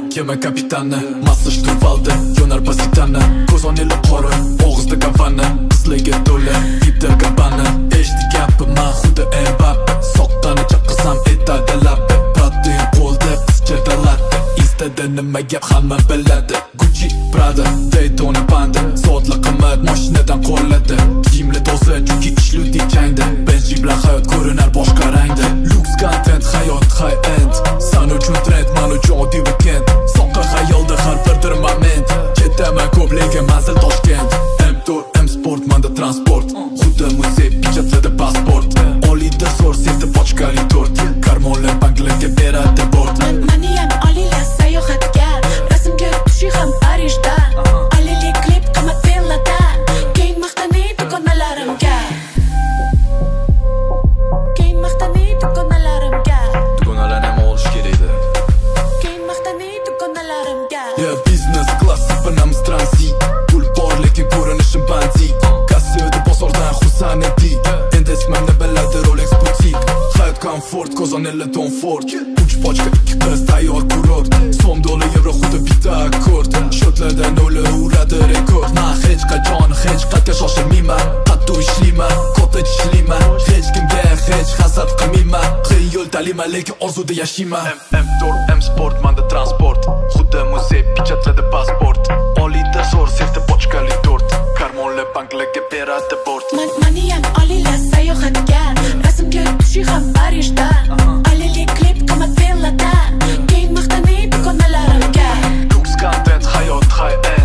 kema kapitani Massa shturvaldi, yonar pasitani Ko'zoneli qori, og'izda gavani Qizlarga to'la, yibda gabani Eshdi gapi, man xuddi Mbappe Soqqani chaqisam etadi labi Protein qo'lda, qizchada latte Istada nima gap hamma biladi Gucci, Prada, Daytona Panda Soatli qimmat, mashinadan qo'lladi Kiyimli toza, chunki ishludik changda Benji bilan hayot ko'rinar boshqa rangda Lux content, hayot high-end San uchun trend, man uchun oddiy weekend Soqqa xayolda har bir moment Ketaman ko'p lekin manzil Toshkent M-Tour, M-Sport, manda transport Xuddi muzey, pichatladi pasport Oliyda zo'r, sevdi pochkali tort Karmonlar banklarga beradi bort Maniyam oliylar sayohatga Rasmga tushi ham Parijda Oliyli klip qimmat villada Keyin maqtani dugonalarimga Keyin maqtani dugonalarimga Dugonalar ham olish kerakda Keyin maqtani dugonalarimga Business class, binamiz transit Pul bor lekin ko'rinishim bandik Kassiyada bozordan Xusan edik Endi ismimni biladi Rolex butik Hayot komfort, ko'zoneli Tom Ford Uch pochka, ikki qiz, tayyor kurort So'm dola yevro xuddi bitta akkord Shotlardan o'li uradi rekord Man hech qachon, hech qayerga shoshilmayman Qattiq ishlayman, katta tishlayman Hech kimga hech hasad qilmayman Qiyin yo'l tanlayman, lekin orzuda yashayman M-Tour, M-Sport, manda transport Xuddi muzey, pichatladi pasport Oliyda zo'r, sevdi pochkali tort Karmonli banklarga beradi bort Maniyam oliylar sayohatga Rasmga tushi ham Parijda Oliyli klip qimmat villada Keyin maqtani dugonalarimga Lux content, hayot high-end